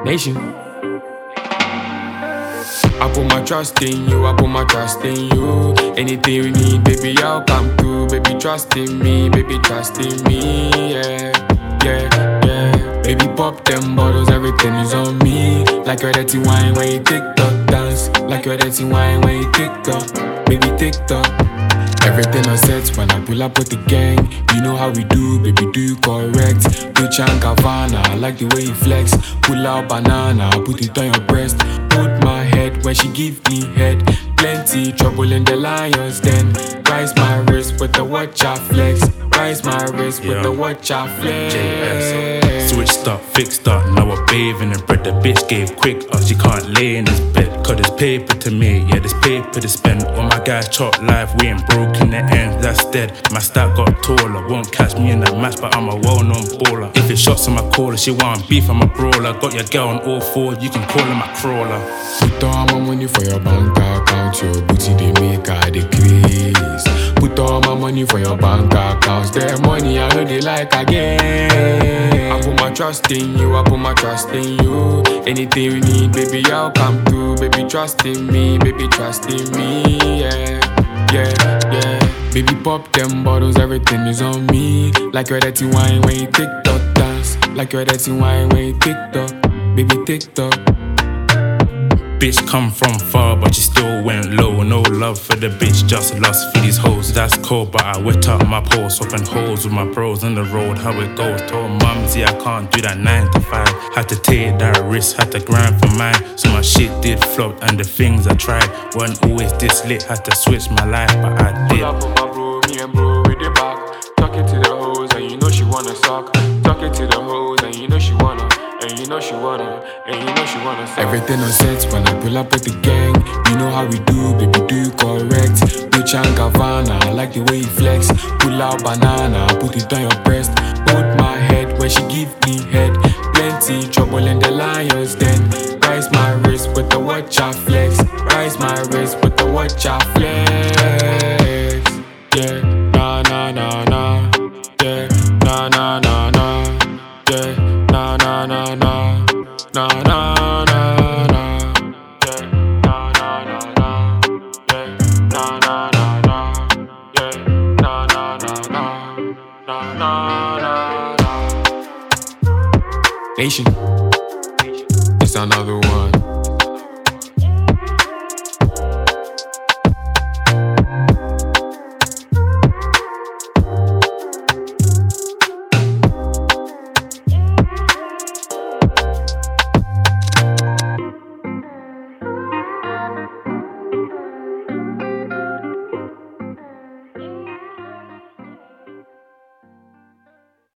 Nation. I put my trust in you, I put my trust in you. Anything you need, baby, I'll come through. Baby, trust in me, baby, trust in me, yeah, yeah, yeah. Baby, pop them bottles, everything is on me. Like your dirty wine when you TikTok dance. Like your dirty wine when you TikTok, baby, TikTok. Everything on set when I pull up with the gang. You know how we do, baby, do you correct. Gucci and Gabbana, I like the way you flex. Pull out banana, put it on your breast. Put my head where she give me head. Plenty trouble in the lions den. Rise my wrist with the watch I flex. Rise my wrist with the watch I flex. JS. Switched up, fixed up, now I bathe in the bread. The bitch gave quick up, she can't lay in this bed. Cause there's paper to make, yeah, there's paper to spend. All my guys chop life, we ain't broke in the end, that's dead. My stack got taller, won't catch me in that match, but I'm a well-known baller. If it's shots on my caller, she want beef, I'm a brawler. Got your girl on all fours, you can call her my crawler. Put all my money for your bank account, your booty they make her decrease. Put all my money for your bank accounts, their money I know they like again. I put my trust in you, I put my trust in you. Anything you need, baby, I'll come through. Baby, trust in me, baby, trust in me, yeah, yeah, yeah. Baby, pop them bottles, everything is on me. Like your dirty wine when you TikTok dance. Like your dirty wine when you TikTok, baby, TikTok. Bitch come from far, but you still went low. No love for the bitch, just lust for these hoes. That's cold, but I wet up my pole, swapping holes with my bros on the road. How it goes, told mumsy I can't do that 9 to 5. Had to take that risk, had to grind for mine. So my shit did flop, and the things I tried weren't always this lit. Had to switch my life, but I did. Pull up with my bro, me and bro with the back. Talking to the hoes, and you know she wanna suck. Talking to the hoes, and you know she wanna. And you know she wanna, and you know she wanna suck. Everything on set when I pull up with the gang. You know how we do, baby, do you correct. Gucci and Gabbana, I like the way you flex. Pull out banana, put it on your breast. Hold my head when she give me head. Plenty trouble in the lions den. Rise my wrist with the watch I flex. Rise my wrist with the watch I flex. Yeah, na na na na. Yeah, na na na na. Yeah, na na na na. Na na na na. Yeah, na na na na. Yeah, na na na na. Yeah, na na na na. Na na na na. Nation, it's another one.